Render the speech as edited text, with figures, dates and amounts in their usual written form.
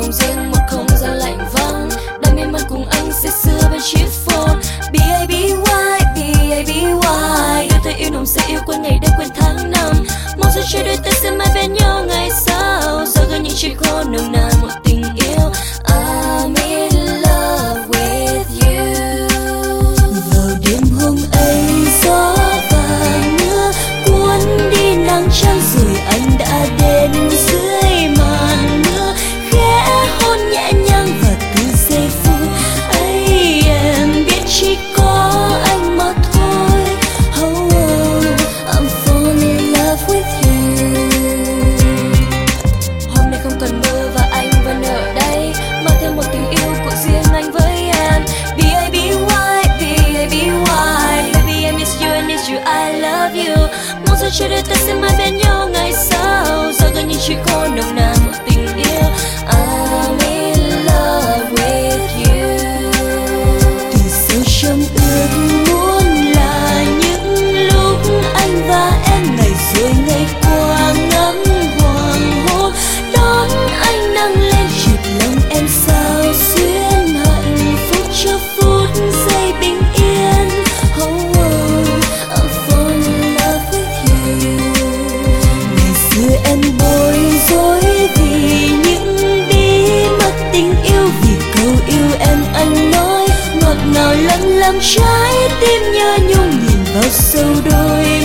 phòng riêng, một không gian lạnh vắng. Đam mê man cùng anh say sưa bên chiếc phone. B.A.B.Y, B.A.B.Y, đôi ta yêu nồng sẽ yêu quên ngày đêm quên tháng năm. Mong sao cho đôi ta sẽ mãi bên nhau ngày sau. Giờ gửi những chiếc khô nồng nàn một tình yêu. I'm in love with you. Vào đêm hôm ấy gió và mưa cuốn đi nắng trăng, rồi anh đã đến dưới màn mưa, khẽ hôn nhẹ nhàng và từ giây phút ấy em biết chỉ có anh mà thôi. Oh, oh, I'm falling in love with you. Hôm nay không cần mưa và anh vẫn ở đây, mang theo một tình yêu của riêng anh với em. B.A.B.Y, B.A.B.Y, baby I miss you, I need you, I love you. Mong sao cho đôi ta sẽ mãi bên nhau ngày sau. Giờ gần như chỉ có nồng nàn một tình yêu. I'm in love with you. Từ sâu trong ước muốn là những lúc anh và em ngày rồi ngày qua ngắm hoàng hôn, đón ánh nắng lên chợt lòng em sao xuyên, hạnh phúc cho phút giây bình yên. Oh, oh, I'm falling in love with you. Ngày xưa em bối rối vì những bí mật tình yêu, vì câu yêu em anh nói ngọt ngào lắm làm trái tim nhớ nhung nhìn vào sâu đôi